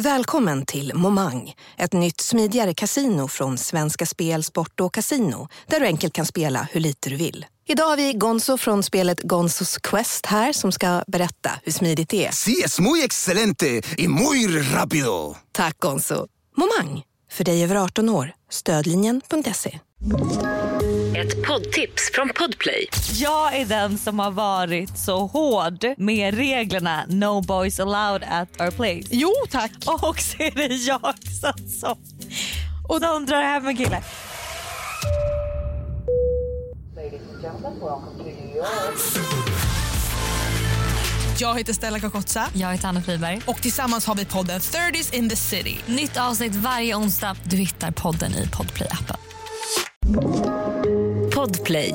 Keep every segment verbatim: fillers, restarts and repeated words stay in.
Välkommen till Momang, ett nytt smidigare kasino från Svenska Spel, Sport och Casino, där du enkelt kan spela hur lite du vill. Idag har vi Gonzo från spelet Gonzos Quest här som ska berätta hur smidigt det är. Sí, es muy excelente y muy rápido. Tack Gonzo. Momang, för dig över arton år. Stödlinjen punkt se. Ett poddtips från Podplay. Jag är den som har varit så hård med reglerna No boys allowed at our place. Jo, tack. Och så är det jag som, som, och de drar hem en kille. Jag heter Stella Kakotsa. Jag heter Anna Friberg. Och tillsammans har vi podden thirties in the city. Nytt avsnitt varje onsdag. Du hittar podden i Podplay-appen. Podplay.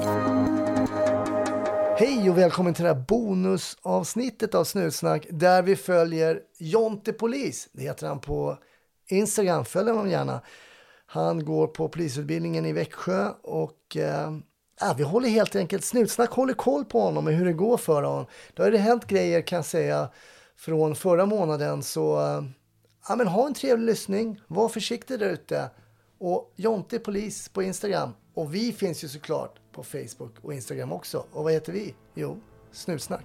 Hej och välkommen till det här bonusavsnittet av Snutsnack där vi följer Jonte Polis. Det heter han på Instagram. Följ honom gärna. Han går på polisutbildningen i Växjö och eh, ja, vi håller helt enkelt Snutsnack håller koll på honom och hur det går för honom. Då har det hänt grejer kan jag säga från förra månaden så eh, ja, men ha en trevlig lyssning. Var försiktig där ute. Och Jonte Polis på Instagram. Och vi finns ju såklart på Facebook och Instagram också. Och vad heter vi? Jo, Snutsnack.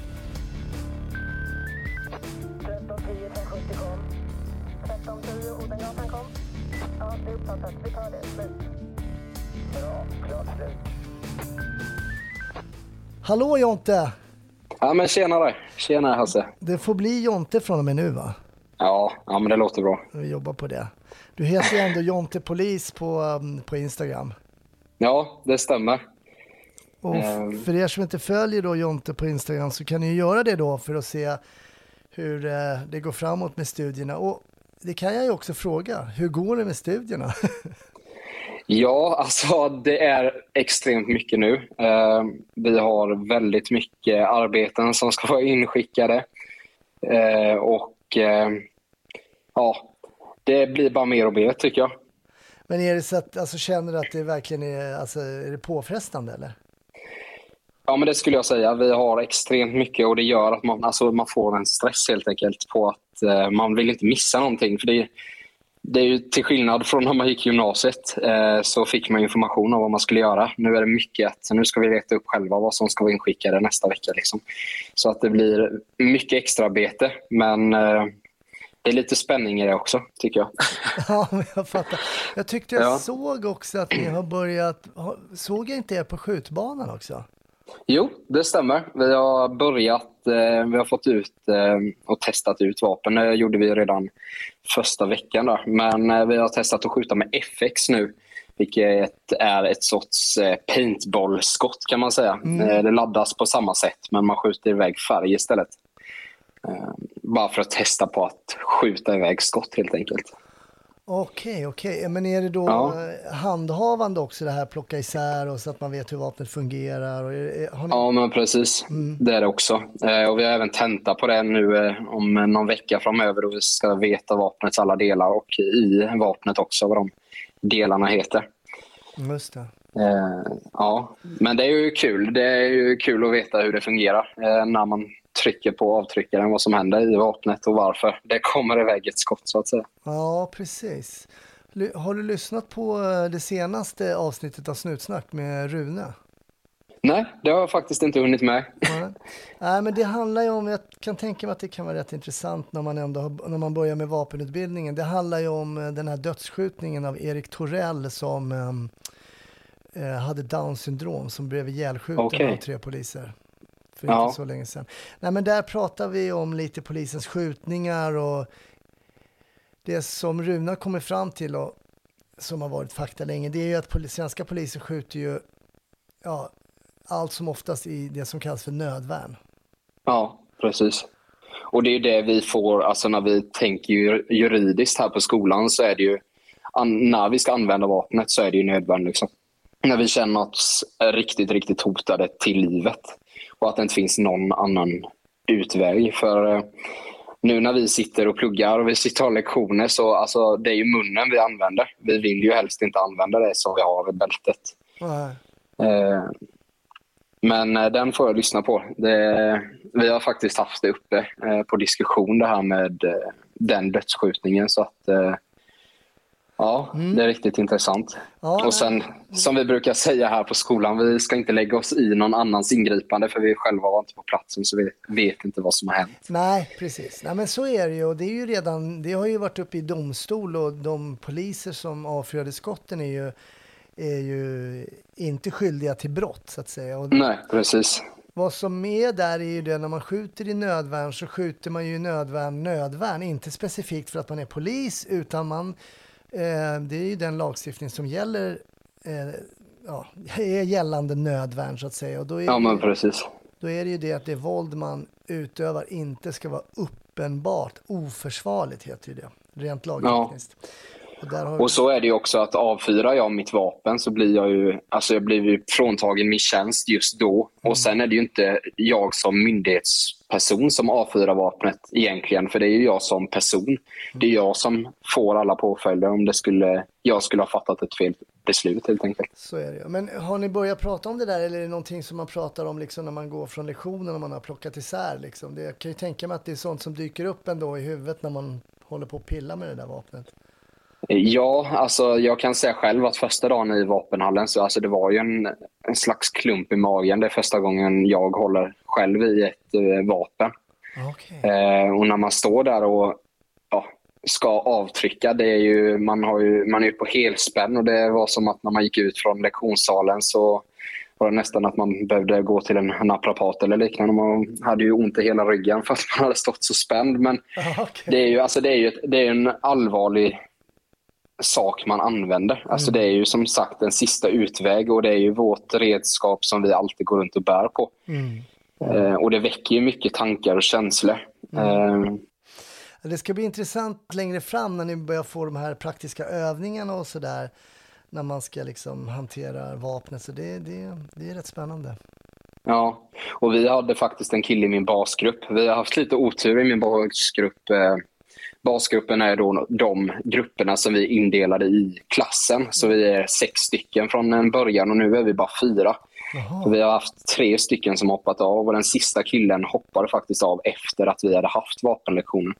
tretton tio sjuttio kom. tretton tio Odengatan kom. Ja, det är uppfattat. Vi tar det. Slut. Bra, klart slut. Hallå Jonte! Ja men tjenare, tjenare Hasse. Det får bli Jonte från och med nu va? Ja, ja men det låter bra. Vi jobbar på det. Du heter ju ändå Jonte Polis på, um, på Instagram. Ja, det stämmer. Och f- för er som inte följer då Jonte på Instagram så kan ni ju göra det då för att se hur eh, det går framåt med studierna. Och det kan jag ju också fråga, hur går det med studierna? Ja, alltså det är extremt mycket nu. Eh, vi har väldigt mycket arbeten som ska vara inskickade. Eh, och eh, ja, det blir bara mer och mer tycker jag. Men är det så att, alltså, känner du att det verkligen är, alltså, är det påfrestande eller? Ja men det skulle jag säga. Vi har extremt mycket och det gör att man, alltså, man får en stress helt enkelt på att eh, man vill inte missa någonting. För det, det är ju till skillnad från när man gick gymnasiet eh, så fick man information om vad man skulle göra. Nu är det mycket att nu ska vi leta upp själva vad som ska vara inskickade nästa vecka. Liksom. Så att det blir mycket extra arbete men eh, det är lite spänning i det också, tycker jag. Ja, men jag fattar. Jag tyckte jag ja. såg också att ni har börjat... Såg jag inte er på skjutbanan också? Jo, det stämmer. Vi har börjat, eh, vi har fått ut eh, och testat ut vapen. Det gjorde vi redan första veckan där. Men eh, vi har testat att skjuta med F X nu. Vilket är ett sorts eh, paintball-skott kan man säga. Mm. Eh, det laddas på samma sätt men man skjuter iväg färg istället. Uh, bara för att testa på att skjuta iväg skott helt enkelt. Okej, okay, okej. Okay. Men är det då ja. handhavande också det här plocka isär och så att man vet hur vapnet fungerar? Och är, har ni... Ja, men precis. Mm. Det är det också. Uh, och vi har även tenta på det nu uh, om någon vecka framöver då vi ska veta vapnets alla delar och i vapnet också vad de delarna heter. Just det. Uh, ja, men det är ju kul. Det är ju kul att veta hur det fungerar uh, när man trycker på avtryckaren, vad som händer i vapnet och varför det kommer iväg ett skott så att säga. Ja, precis. Har du lyssnat på det senaste avsnittet av Snutsnack med Rune? Nej, det har jag faktiskt inte hunnit med. Nej, Nej men det handlar ju om, jag kan tänka mig att det kan vara rätt intressant när man ändå har, när man börjar med vapenutbildningen. Det handlar ju om den här dödsskjutningen av Erik Torell som eh, hade Down-syndrom som blev ihjälskjuten okay. av tre poliser. För ja. inte så länge sedan. Nej, men där pratar vi om lite polisens skjutningar och det som Runa kommer fram till och som har varit fakta länge, det är ju att polis, svenska poliser skjuter ju ja, allt som oftast i det som kallas för nödvärn. Ja, precis. Och det är det vi får, alltså när vi tänker juridiskt här på skolan så är det ju, när vi ska använda vapnet så är det ju nödvärn liksom. När vi känner oss riktigt, riktigt hotade till livet. Och att det inte finns någon annan utväg. För eh, nu när vi sitter och pluggar och vi sitter och har lektioner så alltså, det är ju munnen vi använder. Vi vill ju helst inte använda det som vi har i bältet. Mm. Eh, men eh, den får jag lyssna på. Det, vi har faktiskt haft det uppe eh, på diskussion det här med, den dödsskjutningen. Så att eh, ja, mm. det är riktigt intressant. Ja, och sen, som vi brukar säga här på skolan, vi ska inte lägga oss i någon annans ingripande för vi själva var inte på platsen så vi vet inte vad som har hänt. Nej, precis. Nej, men så är det ju. Och det är ju redan, det har ju varit uppe i domstol och de poliser som avfyrade skotten är ju, är ju inte skyldiga till brott så att säga. Och nej, precis. Vad som är där är ju det, när man skjuter i nödvärn så skjuter man ju i nödvärn nödvärn, inte specifikt för att man är polis utan man Eh, det är ju den lagstiftning som gäller eh, ja, är gällande nödvärn så att säga. Och då är ja, men det, precis. Då är det ju det att det våld man utövar inte ska vara uppenbart oförsvarligt, heter ju det. Rent lagtekniskt. Ja. Och, där har och så är det ju också att avfyrar jag mitt vapen så blir jag ju, alltså jag blir ju fråntagen min tjänst just då. Mm. Och sen är det ju inte jag som myndighetsperson som avfyrar vapnet egentligen, för det är ju jag som person. Mm. Det är jag som får alla påföljder om det skulle, jag skulle ha fattat ett fel beslut helt enkelt. Så är det. Men har ni börjat prata om det där eller är det någonting som man pratar om liksom när man går från lektionen och man har plockat isär liksom? Det, jag kan ju tänka mig att det är sånt som dyker upp ändå i huvudet när man håller på att pilla med det där vapnet. Ja, alltså jag kan säga själv att första dagen i vapenhallen så alltså det var ju en, en slags klump i magen. Det är första gången jag håller själv i ett eh, vapen. Okay. Eh, och när man står där och ja, ska avtrycka, det är ju, man, har ju, man är ju på helspänn och det var som att när man gick ut från lektionssalen så var det nästan att man behövde gå till en naprapat eller liknande. Man hade ju ont i hela ryggen för att man hade stått så spänd. Men okay. det är ju, alltså det är ju det är en allvarlig sak man använder. Alltså det är ju som sagt en sista utväg och det är ju vårt redskap som vi alltid går runt och bär på. Mm. Eh, och det väcker ju mycket tankar och känslor. Mm. Eh. Det ska bli intressant längre fram när ni börjar få de här praktiska övningarna och sådär när man ska liksom hantera vapnet. Så det, det, det är rätt spännande. Ja, och vi hade faktiskt en kille i min basgrupp. Vi har haft lite otur i min basgrupp. Eh, Basgruppen är då de grupperna som vi indelade i klassen. Så vi är sex stycken från en början och nu är vi bara fyra. Vi har haft tre stycken som hoppat av och den sista killen hoppade faktiskt av efter att vi hade haft vapenlektionen.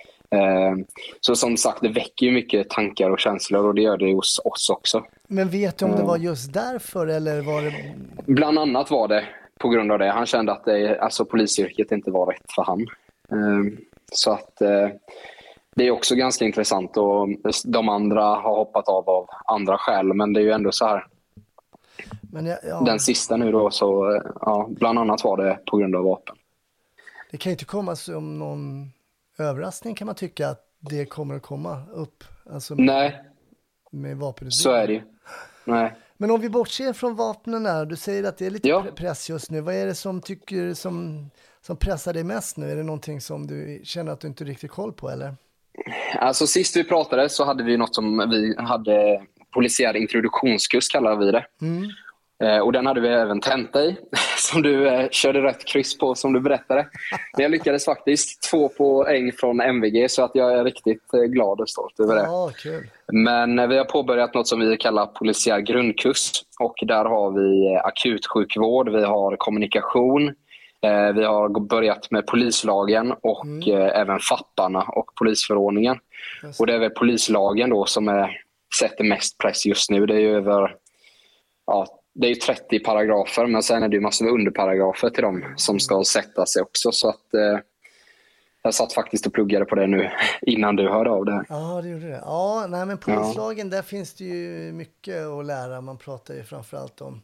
Så som sagt, det väcker ju mycket tankar och känslor och det gör det hos oss också. Men vet du om det var just därför eller var det... Bland annat var det på grund av det. Han kände att det, alltså, polisyrket inte var rätt för han. Så att... Det är också ganska intressant och de andra har hoppat av av andra skäl, men det är ju ändå så här. Men ja, ja. Den sista nu då så, ja, bland annat var det på grund av vapen. Det kan ju inte komma som någon överraskning kan man tycka att det kommer att komma upp. Alltså med, Nej, med vapenutbildning. Så är det ju. Nej. Men om vi bortser från vapnen där, du säger att det är lite ja. press just nu. Vad är det som tycker som, som pressar dig mest nu? Är det någonting som du känner att du inte riktigt koll på eller? Alltså sist vi pratade så hade vi något som vi hade polisiär introduktionskurs kallar vi det. Mm. Eh, och den hade vi även tenta i som du eh, körde rätt kryss på som du berättade. Men jag lyckades faktiskt två poäng från M V G så att jag är riktigt eh, glad och stolt över det. Ja, kul. Men eh, vi har påbörjat något som vi kallar polisiär grundkurs och där har vi eh, akutsjukvård, vi har kommunikation. Eh, vi har börjat med polislagen och mm. eh, även fapparna och polisförordningen. Och det är väl polislagen då som är, sätter mest press just nu. Det är ju över ja, det är ju trettio paragrafer men sen är det ju massor med underparagrafer till dem som ska sätta sig också. Så att eh, jag satt faktiskt och pluggade på det nu innan du hörde av det här. Ja, det gjorde det. Ja, nej, men polislagen, ja. Där finns det ju mycket att lära. Man pratar ju framförallt om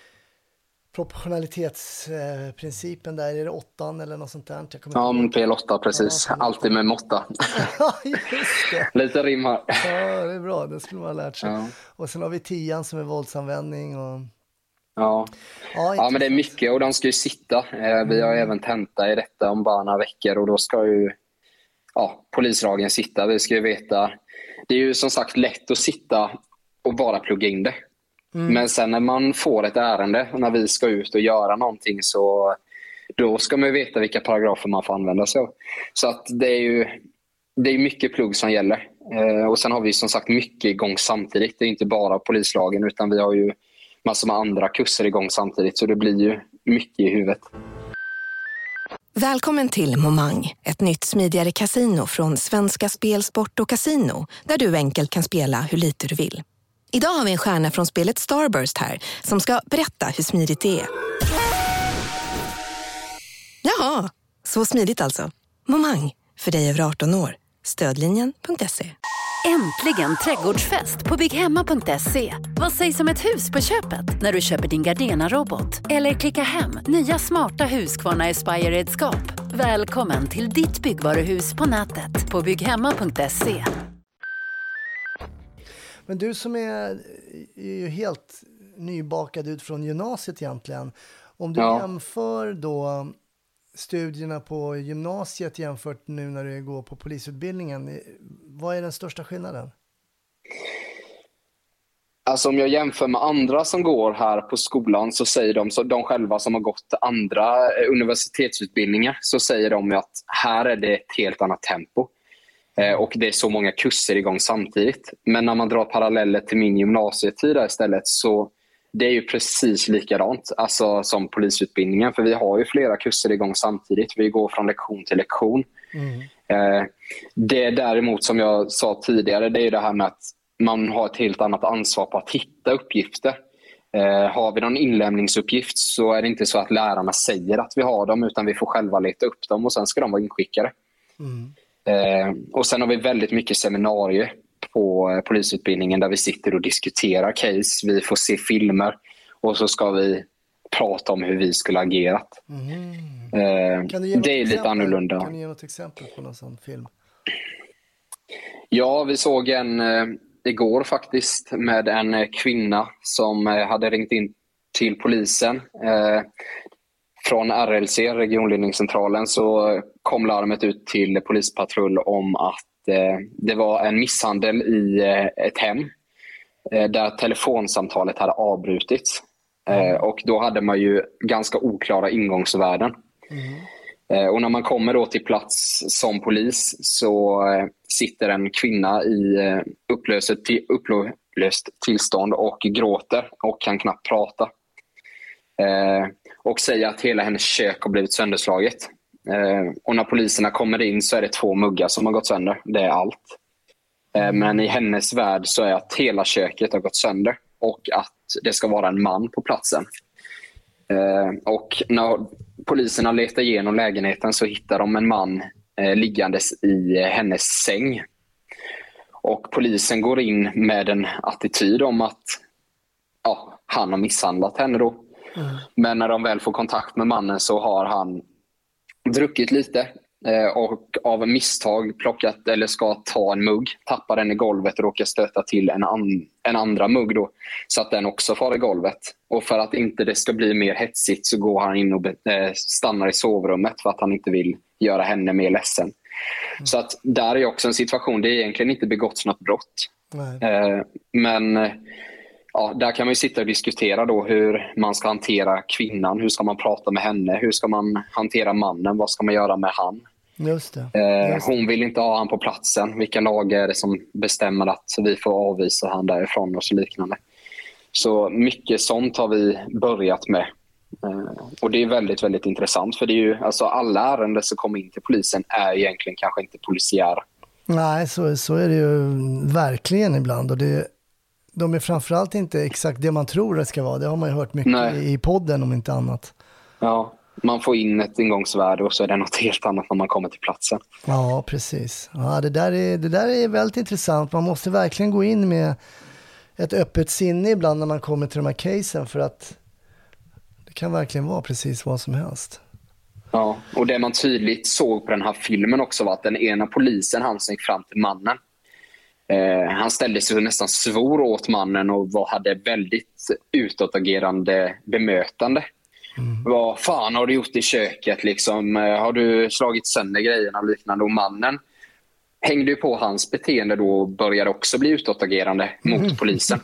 proportionalitetsprincipen där, är det åttan eller något sånt där? Jag ja, men P L åtta precis. Ja, alltid med måtta. Ja, just det. Lite rim här. Ja, det är bra. Det skulle man ha lärt sig. Ja. Och sen har vi tian som är våldsanvändning. Och... Ja. Ja, ja, men det är mycket och de ska ju sitta. Vi har även tenta i detta om bara några veckor och då ska ju ja, polislagen sitta. Vi ska ju veta, det är ju som sagt lätt att sitta och bara plugga in det. Mm. Men sen när man får ett ärende, när vi ska ut och göra någonting så då ska man ju veta vilka paragrafer man får använda sig av. Så att det är ju det är mycket plugg som gäller. Eh, och sen har vi som sagt mycket igång samtidigt. Det är inte bara polislagen utan vi har ju massor med andra kurser igång samtidigt så det blir ju mycket i huvudet. Välkommen till Momang, ett nytt smidigare casino från Svenska Spel, Sport och Casino, där du enkelt kan spela hur lite du vill. Idag har vi en stjärna från spelet Starburst här som ska berätta hur smidigt det är. Jaha, så smidigt alltså. Momang, för dig över arton år. Stödlinjen punkt se. Äntligen trädgårdsfest på bygghemma punkt se. Vad sägs om ett hus på köpet när du köper din Gardena-robot? Eller klicka hem nya smarta Husqvarna Aspire-redskap. Välkommen till ditt byggvaruhus på nätet på bygghemma punkt se. Men du som är, är ju helt nybakad ut från gymnasiet egentligen. Om du Ja. jämför då studierna på gymnasiet jämfört nu när du går på polisutbildningen, vad är den största skillnaden? Alltså om jag jämför med andra som går här på skolan så säger de, så de själva som har gått andra universitetsutbildningar, så säger de att här är det ett helt annat tempo. Eh, och det är så många kurser igång samtidigt. Men när man drar paralleller till min gymnasietid istället, så det är ju precis likadant alltså, som polisutbildningen. För vi har ju flera kurser igång samtidigt. Vi går från lektion till lektion. Mm. Eh, det däremot som jag sa tidigare, det är det här med att man har ett helt annat ansvar på att hitta uppgifter. Eh, har vi någon inlämningsuppgift så är det inte så att lärarna säger att vi har dem, utan vi får själva leta upp dem och sen ska de vara inskickade. Mm. Eh, och sen har vi väldigt mycket seminarier på eh, polisutbildningen där vi sitter och diskuterar case. Vi får se filmer och så ska vi prata om hur vi skulle agerat. Mm. Eh, det är lite annorlunda. Kan du ge något exempel på någon sån film? Ja, vi såg en eh, igår faktiskt med en eh, kvinna som eh, hade ringt in till polisen. Eh, från R L C, regionledningscentralen, så kom larmet ut till polispatrull om att eh, det var en misshandel i eh, ett hem eh, där telefonsamtalet hade avbrutits. Eh, och då hade man ju ganska oklara ingångsvärden. Mm. Eh, och när man kommer då till plats som polis så eh, sitter en kvinna i eh, upplöst, till, upplöst tillstånd och gråter och kan knappt prata. Eh, och säger att hela hennes kök har blivit sönderslaget. Eh, och när poliserna kommer in så är det två muggar som har gått sönder. Det är allt. Eh, men i hennes värld så är att hela köket har gått sönder och att det ska vara en man på platsen. Eh, och när poliserna letar igenom lägenheten så hittar de en man eh, liggandes i hennes säng. Och polisen går in med en attityd om att ja, han har misshandlat henne då. Mm. Men när de väl får kontakt med mannen så har han druckit lite eh, och av misstag plockat eller ska ta en mugg, tappar den i golvet och råkar stöta till en, an, en andra mugg då, så att den också far i golvet. Och för att inte det ska bli mer hetsigt så går han in och be, eh, stannar i sovrummet för att han inte vill göra henne mer ledsen. Mm. Så att där är också en situation, det är egentligen inte begått något brott. Eh, men ja, där kan man ju sitta och diskutera då hur man ska hantera kvinnan. Hur ska man prata med henne? Hur ska man hantera mannen? Vad ska man göra med han? Just det. Eh, Just det. Hon vill inte ha han på platsen. Vilka lagar är det som bestämmer att vi får avvisa han därifrån och så liknande. Så mycket sånt har vi börjat med. Eh, och det är väldigt, väldigt intressant. För det är ju, alltså alla ärenden som kommer in till polisen är egentligen kanske inte polisiära. Nej, så, så är det ju verkligen ibland. Och det de är framförallt inte exakt det man tror det ska vara. Det har man ju hört mycket Nej. i podden om inte annat. Ja, man får in ett ingångsvärde och så är det något helt annat när man kommer till platsen. Ja, precis. Ja, det, där är, det där är väldigt intressant. Man måste verkligen gå in med ett öppet sinne ibland när man kommer till de här casen, för att det kan verkligen vara precis vad som helst. Ja, och det man tydligt såg på den här filmen också var att den ena polisen, han som gick fram till mannen, Eh, han ställde sig och nästan svor åt mannen och var, hade väldigt utåtagerande bemötande. Mm. Vad fan har du gjort i köket? Liksom? Eh, har du slagit sönder grejerna och liknande? Och mannen hängde på hans beteende då och började också bli utåtagerande mot mm. polisen.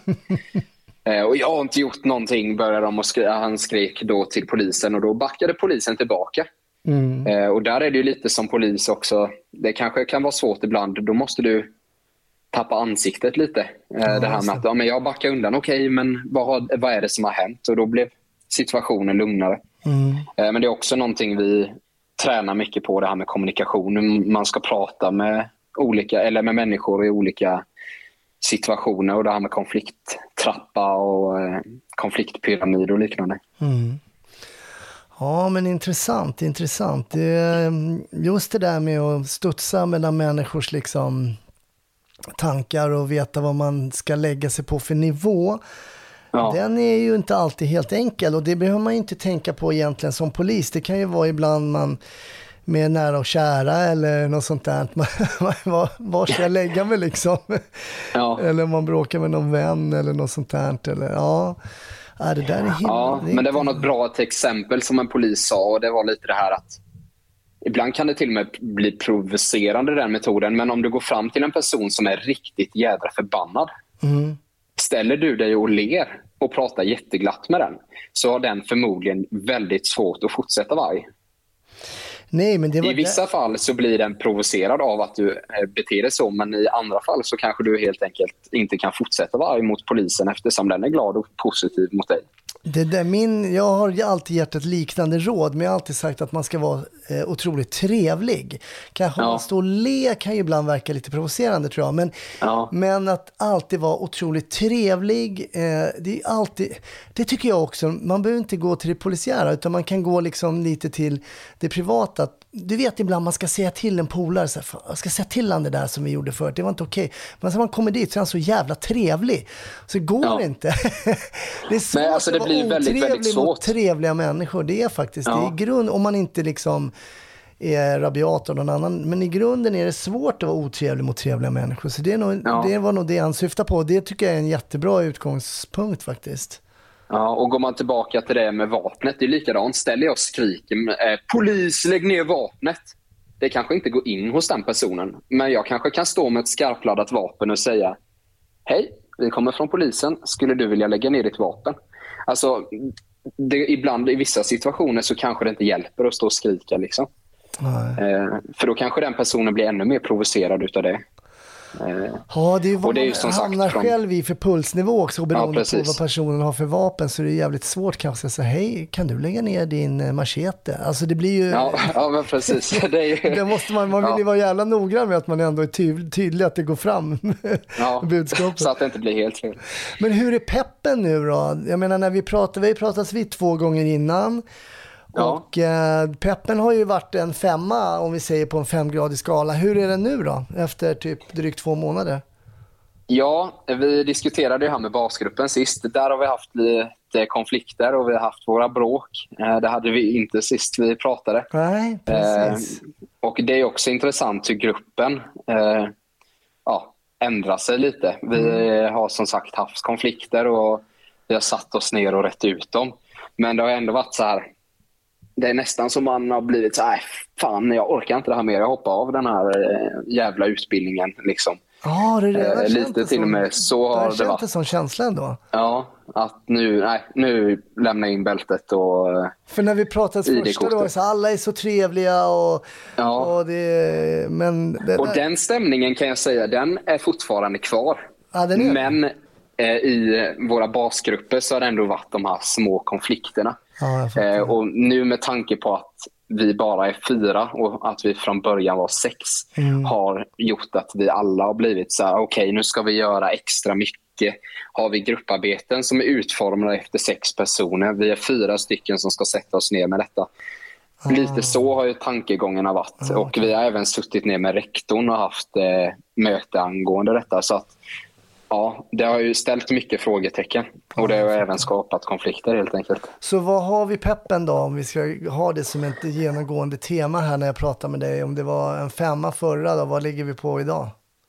eh, och jag har inte gjort någonting, började de och skri- han skrek då till polisen och då backade polisen tillbaka. Mm. Eh, och där är det ju lite som polis också. Det kanske kan vara svårt ibland. Då måste du tappa ansiktet lite. Ja, det här med att ja, men jag backar undan. Okej, okay, men vad, har, vad är det som har hänt? Och då blev situationen lugnare. Mm. Men det är också någonting vi tränar mycket på det här med kommunikation. Man ska prata med olika eller med människor i olika situationer, och det här med konflikttrappa och eh, konfliktpyramid och liknande. Mm. Ja, men intressant, intressant. Det, just det där med att studsa mellan människors liksom tankar och veta vad man ska lägga sig på för nivå. Ja. Den är ju inte alltid helt enkel, och det behöver man inte tänka på egentligen som polis. Det kan ju vara ibland man med nära och kära eller något sånt där. var, var ska jag lägga mig liksom? Ja. Eller om man bråkar med någon vän eller något sånt där. Eller, ja. Ja, det där är himla, ja, det är men det inte... var något bra ett exempel som en polis sa, och det var lite det här att ibland kan det till och med bli provocerande den metoden, men om du går fram till en person som är riktigt jädra förbannad, mm. ställer du dig och ler och pratar jätteglatt med den, så har den förmodligen väldigt svårt att fortsätta vara arg. Nej, men det var I vissa det... fall så blir den provocerad av att du beter dig så, men i andra fall så kanske du helt enkelt inte kan fortsätta vara arg mot polisen eftersom den är glad och positiv mot dig. Det där, min, jag har alltid gett ett liknande råd, men jag har alltid sagt att man ska vara eh, otroligt trevlig. Kanske ja. man står och le kan ju ibland verka lite provocerande, tror jag. Men, ja. men att alltid vara otroligt trevlig, eh, det är alltid, det tycker jag också. Man behöver inte gå till det polisiära, utan man kan gå liksom lite till det privata. Du vet ibland man ska säga till en polare, så här, jag ska säga till han det där som vi gjorde förut, det var inte okej. Men så man kommer dit så är han så jävla trevlig. Så går ja. det inte. Det är svårt. Nej, alltså det blir väldigt, väldigt svårt. Mot trevliga människor, det är faktiskt ja. det är grund, om man inte liksom är rabiat av någon annan, men i grunden är det svårt att vara otrevlig mot trevliga människor. Så det, är nog, ja. det var nog det han syftar på. Det tycker jag är en jättebra utgångspunkt faktiskt. Ja, och går man tillbaka till det med vapnet, det är likadant. Ställer jag och skriker eh, polis, lägg ner vapnet. Det kanske inte går in hos den personen, men jag kanske kan stå med ett skarpladdat vapen och säga hej, vi kommer från polisen, skulle du vilja lägga ner ditt vapen? Alltså, det, ibland i vissa situationer så kanske det inte hjälper att stå och skrika liksom. Eh, för då kanske den personen blir ännu mer provocerad utav det. Ja, det är ju vad det är ju man som hamnar sagt från... själv i för pulsnivå också, beroende ja, på vad personen har för vapen, så det är jävligt svårt kanske att säga hej, kan du lägga ner din machete? Alltså det blir ju... Ja, ja men precis. Det, är ju... det måste man, man vill ju ja. vara jävla noggrann med att man ändå är ty- tydlig att det går fram ja, budskapet. Så att det inte blir helt fel. Men hur är peppen nu då? Jag menar när vi pratar, vi har pratats vid två gånger innan. Ja. Och eh, peppen har ju varit en femma om vi säger på en femgradig skala. Hur är den nu då efter typ drygt två månader? Ja, vi diskuterade det här med basgruppen sist. Där har vi haft lite konflikter och vi har haft våra bråk. Det hade vi inte sist vi pratade. Nej, precis. Eh, och det är också intressant hur gruppen eh, ja, ändrar sig lite. Vi mm. har som sagt haft konflikter och vi har satt oss ner och rätt ut dem. Men det har ändå varit så här, det är nästan som man har blivit så här, fan jag orkar inte det här mer, jag hoppar av den här eh, jävla utbildningen liksom. Ja, det är det. Eh, lite till och med så har det varit. Det som känslan då? Ja, att nu, nej, nu lämnar jag in bältet och för när vi pratade första då, så alla är så trevliga och, ja. och det, men det, och den stämningen kan jag säga, den är fortfarande kvar. Ja, den är. Men eh, i våra basgrupper så har det ändå varit de här små konflikterna. Ja, eh, och nu med tanke på att vi bara är fyra och att vi från början var sex mm. har gjort att vi alla har blivit så här, okej okay, nu ska vi göra extra mycket. Har vi grupparbeten som är utformade efter sex personer. Vi är fyra stycken som ska sätta oss ner med detta. Ah. Lite så har ju tankegångarna varit. Ah, och vi har även suttit ner med rektorn och haft eh, möte angående detta. Så att ja, det har ju ställt mycket frågetecken och det har ju även skapat konflikter helt enkelt. Så vad har vi peppen då, om vi ska ha det som ett genomgående tema här när jag pratar med dig? Om det var en femma förra då, vad ligger vi på idag?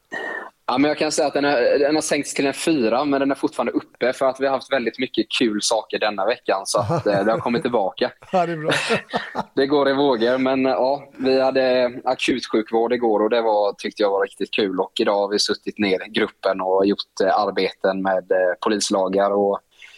Ja, men jag kan säga att den, är, den har sänkts till en fyra, men den är fortfarande uppe för att vi har haft väldigt mycket kul saker denna veckan, så att eh, det har kommit tillbaka. Ja, det är bra. Det går i vågor, men ja, vi hade akutsjukvård igår och det var, tyckte jag var riktigt kul, och idag har vi suttit ner i gruppen och gjort eh, arbeten med eh, polislagar och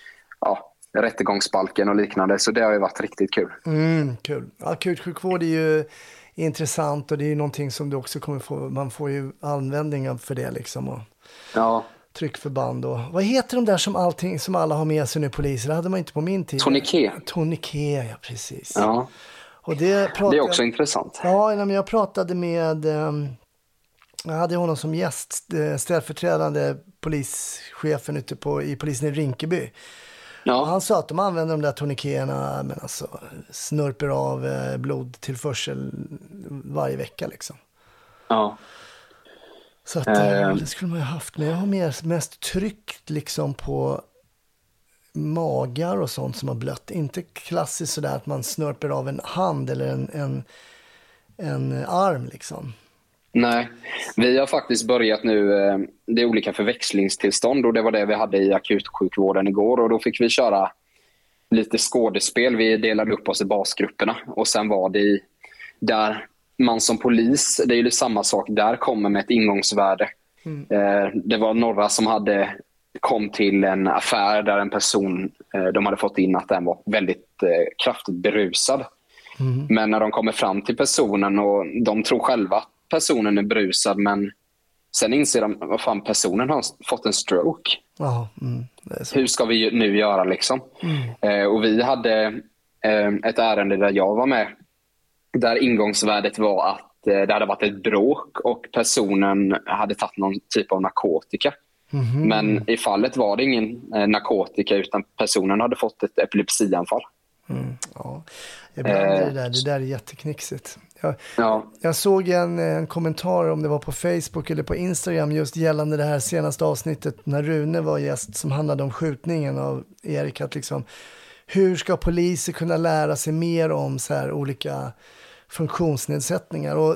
ja, rättegångsbalken och liknande, så det har ju varit riktigt kul. Mm, kul. Akutsjukvård är ju intressant och det är ju någonting som du också kommer få, man får ju användning för det liksom, och ja. Tryckförband och vad heter de där som allting som alla har med sig nu, poliser? Det hade man inte på min tid. Tourniquet. Tourniquet, ja precis. Ja. Och det, pratade, det är också intressant. Ja, men jag pratade med, jag hade honom som gäst, ställföreträdande polischefen ute på, i polisen i Rinkeby. Ja. Han sa att de använder de där tourniqueterna, men alltså snurper av blodtillförsel varje vecka liksom. Ja. Så att, äh, det skulle man ju haft, men jag har mer, mest tryckt liksom på magar och sånt som har blött. Inte klassiskt sådär att man snörper av en hand eller en, en, en arm liksom. Nej, vi har faktiskt börjat nu, det är olika förväxlingstillstånd och det var det vi hade i akutsjukvården igår och då fick vi köra lite skådespel. Vi delade upp oss i basgrupperna och sen var det i, där man som polis, det är ju samma sak, där kommer med ett ingångsvärde. Mm. Det var några som hade kom till en affär där en person, de hade fått in att den var väldigt kraftigt berusad. Mm. Men när de kommer fram till personen och de tror själva att personen är berusad, men sen inser de vad fan, personen har fått en stroke. Oh, mm, hur ska vi nu göra liksom? Mm. Och vi hade ett ärende där jag var med där ingångsvärdet var att det hade varit ett bråk och personen hade tagit någon typ av narkotika. Mm-hmm. Men i fallet var det ingen eh, narkotika utan personen hade fått ett epilepsianfall. Mm, ja. Ibland är det där, det där är jätteknixigt. Jag, ja. jag såg en, en kommentar om det var på Facebook eller på Instagram just gällande det här senaste avsnittet när Rune var gäst som handlade om skjutningen av Erik. Att liksom, hur ska poliser kunna lära sig mer om så här olika funktionsnedsättningar och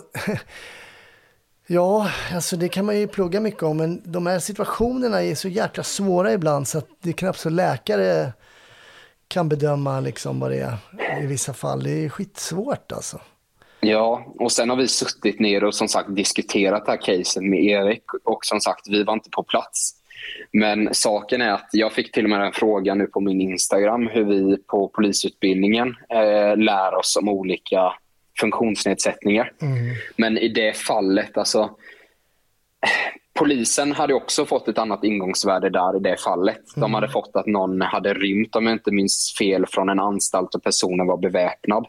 ja, alltså det kan man ju plugga mycket om, men de här situationerna är så jäkla svåra ibland så att det är knappt så läkare kan bedöma liksom vad det är i vissa fall. Det är skitsvårt alltså. Ja, och sen har vi suttit ner och som sagt diskuterat det här casen med Erik och som sagt, vi var inte på plats. Men saken är att jag fick till och med en fråga nu på min Instagram hur vi på polisutbildningen eh, lär oss om olika funktionsnedsättningar. Mm. Men i det fallet, alltså polisen hade också fått ett annat ingångsvärde där i det fallet. Mm. De hade fått att någon hade rymt, om jag inte minns fel, från en anstalt och personen var beväpnad.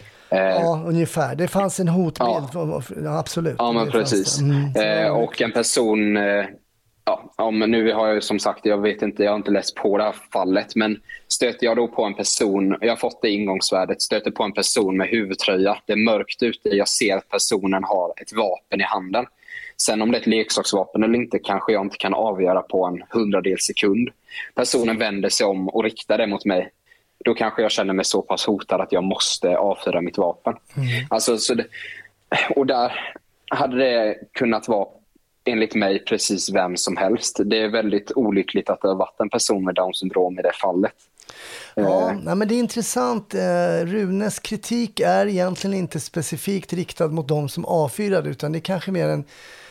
Ja, eh, ungefär. Det fanns en hotbild. Ja, ja absolut. Ja, men precis. Mm. Eh, och en person... Eh, ja, ja, men nu har jag som sagt, jag vet inte, jag har inte läst på det här fallet, men stöter jag då på en person, jag har fått det ingångsvärdet, stöter på en person med huvudtröja, det är mörkt ute, jag ser att personen har ett vapen i handen. Sen om det är ett leksaksvapen eller inte kanske jag inte kan avgöra på en hundradels sekund. Personen vänder sig om och riktar det mot mig. Då kanske jag känner mig så pass hotad att jag måste avfyra mitt vapen. Mm. Alltså, så det, och där hade det kunnat vara enligt mig precis vem som helst. Det är väldigt olyckligt att det har varit en person med Down syndrom i det fallet. Ja, nej, men det är intressant. Runes kritik är egentligen inte specifikt riktad mot de som avfyrade, utan det är kanske mer en,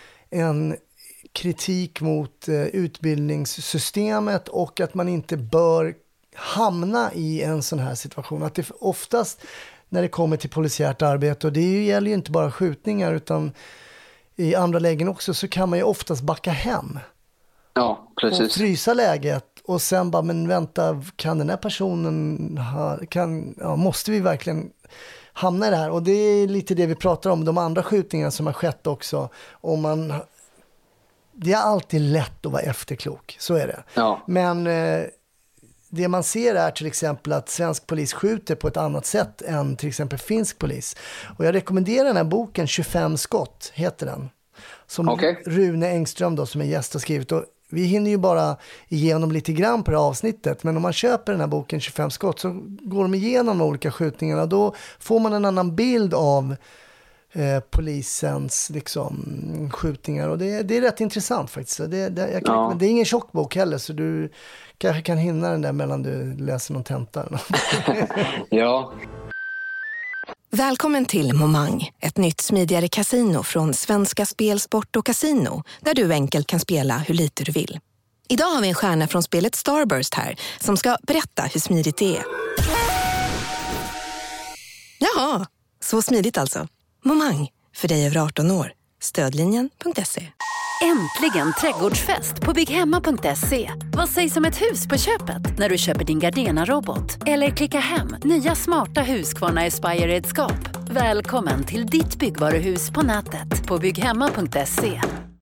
en kritik mot utbildningssystemet och att man inte bör hamna i en sån här situation. Att det oftast när det kommer till polisiärt arbete, och det gäller ju inte bara skjutningar utan i andra lägen också, så kan man ju oftast backa hem. Ja, precis. Och frysa läget och sen bara, men vänta, kan den här personen ha, kan, ja, måste vi verkligen hamna i det här? Och det är lite det vi pratar om, de andra skjutningarna som har skett också. Om man, det är alltid lätt att vara efterklok, så är det. Ja. Men eh, det man ser är till exempel att svensk polis skjuter på ett annat sätt än till exempel finsk polis. Och jag rekommenderar den här boken, tjugofem skott heter den. Som okay. Rune Engström då, som är gäst har skrivit. Och vi hinner ju bara igenom lite grann på det här avsnittet. Men om man köper den här boken tjugofem skott så går de igenom de olika skjutningarna. Då får man en annan bild av eh, polisens liksom, skjutningar. Och det, det är rätt intressant faktiskt. Det, det, jag kan, ja. Det är ingen tjock bok heller, så du kanske kan hinna den där mellan du läser någon tenta. Ja. Välkommen till Momang, ett nytt smidigare kasino från Svenska Spel, Sport och Casino, där du enkelt kan spela hur lite du vill. Idag har vi en stjärna från spelet Starburst här som ska berätta hur smidigt det är. Jaha, så smidigt alltså. Momang, för dig över arton år. Stödlinjen punkt se. Äntligen trädgårdsfest på bygghemma punkt se. Vad sägs om ett hus på köpet när du köper din Gardena-robot? Eller klicka hem nya smarta Husqvarna Aspire-redskap. Välkommen till ditt byggvaruhus på nätet på bygghemma punkt se.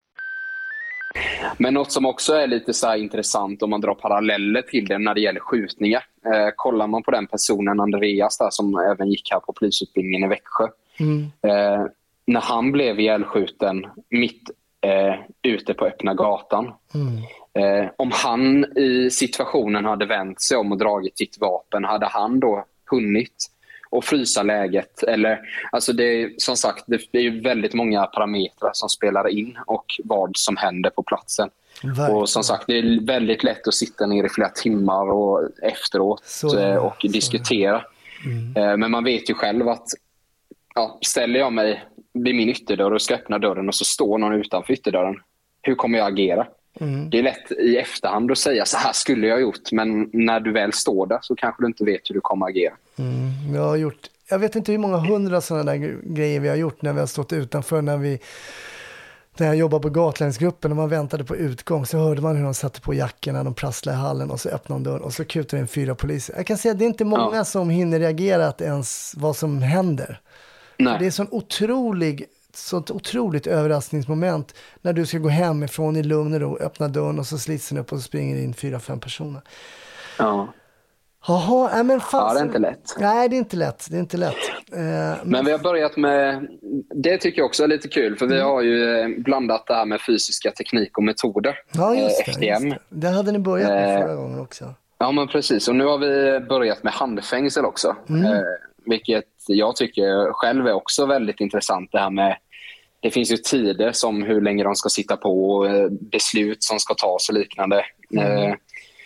Men något som också är lite så här intressant om man drar paralleller till det när det gäller skjutningar. Eh, kollar man på den personen, Andreas där, som även gick här på polisutbildningen i Växjö. Mm. Eh, när han blev ihjälskjuten mitt eh, ute på öppna gatan. Mm. Eh, om han i situationen hade vänt sig om och dragit sitt vapen, hade han då hunnit och frysa läget? Eller, alltså det är, som sagt, det, det är ju väldigt många parametrar som spelar in och vad som händer på platsen. Verkligen. Och som sagt, det är väldigt lätt att sitta ner i flera timmar och efteråt så, och så. diskutera. Mm. Men man vet ju själv att ja, ställer jag mig vid min ytterdörr och ska öppna dörren och så står någon utanför ytterdörren, hur kommer jag agera? Mm. Det är lätt i efterhand att säga så här skulle jag ha gjort, men när du väl står där så kanske du inte vet hur du kommer agera. Mm. Jag har gjort, jag vet inte hur många hundra sådana där grejer vi har gjort när vi har stått utanför, när vi när jag jobbade på Gatlänsgruppen och man väntade på utgång, så hörde man hur de satte på jackorna, de prasslade i hallen och så öppnade de dörren och så kutade in fyra poliser. Jag kan säga att det är inte många ja. som hinner reagera att ens vad som händer. Nej. Det är sån otrolig sånt otroligt överraskningsmoment när du ska gå hemifrån i lugn och ro, öppna dörren och så slits den upp och så springer in fyra, fem personer. Ja. Jaha, äh, men fast... Ja, det är inte lätt. Nej, det är inte lätt. Det är inte lätt. Eh, men... men vi har börjat med, det tycker jag också är lite kul, för vi mm. har ju blandat det här med fysiska teknik och metoder. Ja, just det. F T M. Just det. det hade ni börjat med förra eh, gången också. Ja, men precis. Och nu har vi börjat med handfängsel också. Mm. Eh, vilket jag tycker själv är också väldigt intressant. Det här med, det finns ju tider som hur länge de ska sitta på och beslut som ska tas och liknande. Mm. Eh,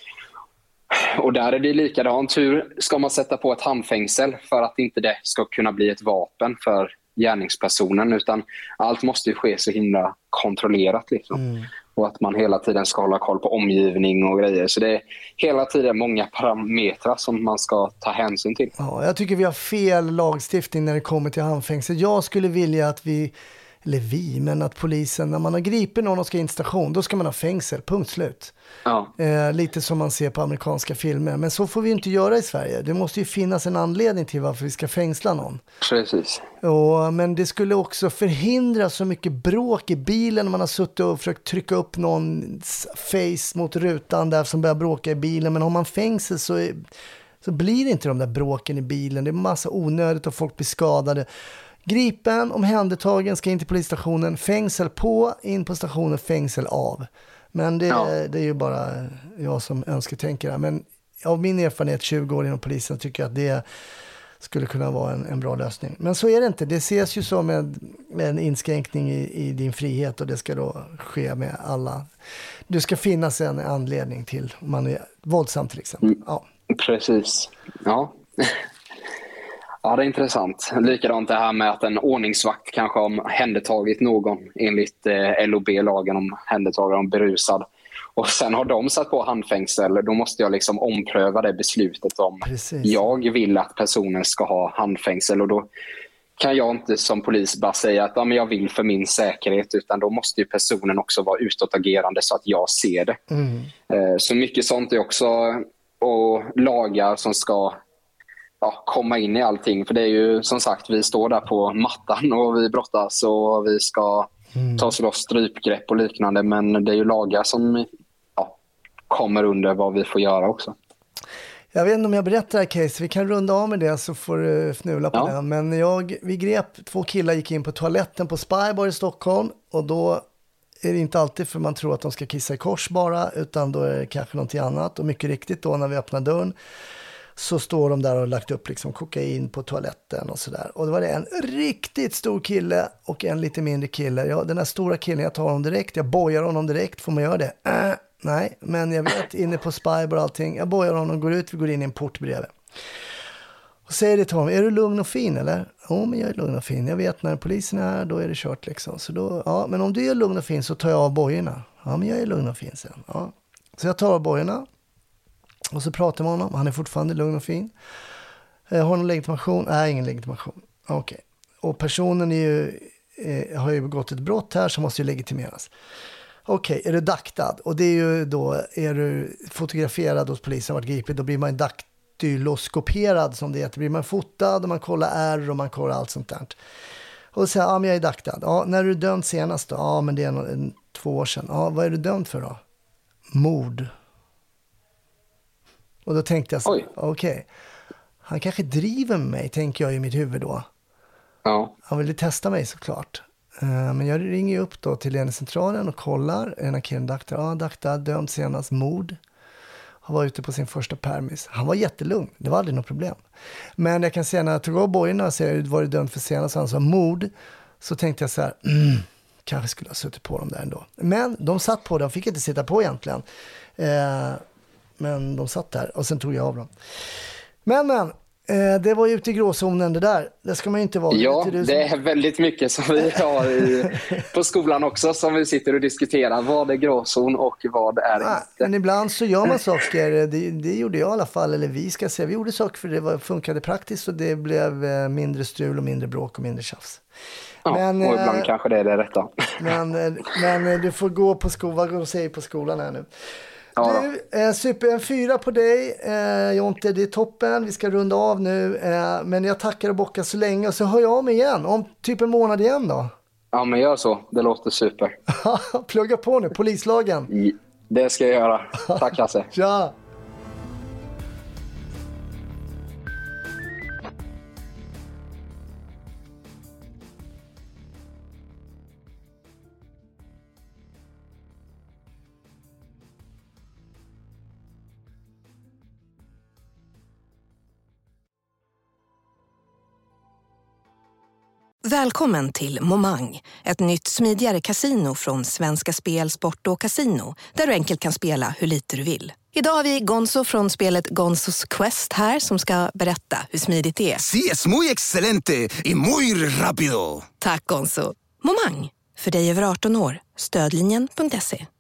och där är det likadant. Hur ska man sätta på ett handfängsel för att inte det ska kunna bli ett vapen för gärningspersonen, utan allt måste ju ske så himla kontrollerat liksom. Mm. Och att man hela tiden ska hålla koll på omgivning och grejer. Så det är hela tiden många parametrar som man ska ta hänsyn till. Ja, jag tycker vi har fel lagstiftning när det kommer till handfängsel. Jag skulle vilja att vi, eller vi, men att polisen, när man har gripit någon och ska in i station, då ska man ha fängsel, punkt slut. Ja. Eh, lite som man ser på amerikanska filmer. Men så får vi inte göra i Sverige. Det måste ju finnas en anledning till varför vi ska fängsla någon. Precis. Och, men det skulle också förhindra så mycket bråk i bilen när man har suttit och försökt trycka upp någons face mot rutan där som börjar bråka i bilen. Men har man fängsel så, är, så blir det inte de där bråken i bilen. Det är massa onödigt och folk blir skadade. Gripen, omhändertagen, ska in till polisstationen, fängsel på, in på stationen, fängsel av. Men det, ja. det är ju bara jag som önsketänker det. Men av min erfarenhet tjugo år inom polisen tycker jag att det skulle kunna vara en, en bra lösning. Men så är det inte. Det ses ju som en, en inskränkning i, i din frihet och det ska då ske med alla. Det ska finnas en anledning till om man är våldsam till exempel. Ja. Precis. Ja. Ja, det är intressant. Likadant det här med att en ordningsvakt kanske har händertagit någon enligt eh, L O B-lagen om händertagare om berusad. Och sen har de satt på handfängsel. Då måste jag liksom ompröva det beslutet om Precis. jag vill att personen ska ha handfängsel. Och då kan jag inte som polis bara säga att ja, men jag vill för min säkerhet, utan då måste ju personen också vara utåtagerande så att jag ser det. Mm. Eh, så mycket sånt är också och lagar som ska ja, komma in i allting. För det är ju som sagt, vi står där på mattan och vi brottas och vi ska mm. ta oss loss strypgrepp och liknande. Men det är ju lagar som ja, kommer under vad vi får göra också. Jag vet inte om jag berättar det här case. Vi kan runda av med det så får du fnula på ja. den. Men jag, vi grep två killar, gick in på toaletten på Spybar i Stockholm. Och då är det inte alltid för man tror att de ska kissa i kors bara, utan då är det kanske någonting annat. Och mycket riktigt då när vi öppnar dörren så står de där och har lagt upp liksom kokain på toaletten och sådär. Och det var det en riktigt stor kille och en lite mindre kille. Ja, den här stora killen, jag tar honom direkt. Jag bojar honom direkt. Får man göra det? Äh, nej, men jag vet, inne på Spybar och allting. Jag bojar honom, går ut, vi går in i en port bredvid. Och säger det till honom, är du lugn och fin eller? Ja, oh, men jag är lugn och fin. Jag vet när polisen är här, då är det kört liksom. Så då, ja, men om du är lugn och fin så tar jag av bojorna. Ja, men jag är lugn och fin sen. Ja. Så jag tar av bojorna. Och så pratar man med honom. Han är fortfarande lugn och fin. Jag har någon legitimation? Nej, ingen legitimation. Okej. Okay. Och personen är ju, eh, har ju begått ett brott här som måste ju legitimeras. okej, okay, är du daktad? Och det är ju då, är du fotograferad hos polisen och varit gripit, då blir man daktyloskoperad som det heter. Blir man fotad och man kollar ärr och man kollar allt sånt där. Och så ja men jag är daktad. Ja, när är du dömd senast då? Ja men det är en, en, två år sedan. Ja, vad är du dömd för då? Mord. Och då tänkte jag så, okej, okay, han kanske driver med mig, tänker jag i mitt huvud då. Ja. Han ville testa mig såklart. Uh, men jag ringer upp då till ledningscentralen och kollar. En av killen daktad, ja daktad, dömd senast, mord. Han var ute på sin första permis. Han var jättelugn, det var aldrig något problem. Men jag kan säga när jag tog av bojorna och säger var du dömd för senast, han sa mord. Så tänkte jag så här, mm, kanske skulle ha suttit på dem där ändå. Men de satt på det, de fick inte sitta på egentligen. Uh, men de satt där och sen tog jag av dem. Men men. Det var ju ute i gråzonen det där. Det ska man ju inte vara. Ja, det, det är väldigt mycket som vi har i, på skolan också som vi sitter och diskuterar. Vad är gråzon och vad är ja, inte? Men ibland så gör man saker. Det, det gjorde jag i alla fall. Eller vi ska säga. Vi gjorde saker för det var, funkade praktiskt och det blev mindre strul och mindre bråk och mindre tjafs. Ja, men, och ibland äh, kanske det är det rätta. Men, men du får gå på skolan. Vad går och säger på skolan här nu? Du, eh, super, en fyra på dig, eh, Jonte, det är toppen, vi ska runda av nu, eh, men jag tackar och bockar så länge och så hör jag av mig igen, om typ en månad igen då. Ja men gör så, det låter super. Plugga på nu, polislagen. Det ska jag göra, tack Lasse. Tja! Välkommen till Momang, ett nytt smidigare kasino från Svenska Spel, Sport och Casino, där du enkelt kan spela hur lite du vill. Idag har vi Gonzo från spelet Gonzos Quest här som ska berätta hur smidigt det är. Sí, es muy excelente y muy rápido. Tack Gonzo. Momang, för dig över arton år. Stödlinjen punkt se.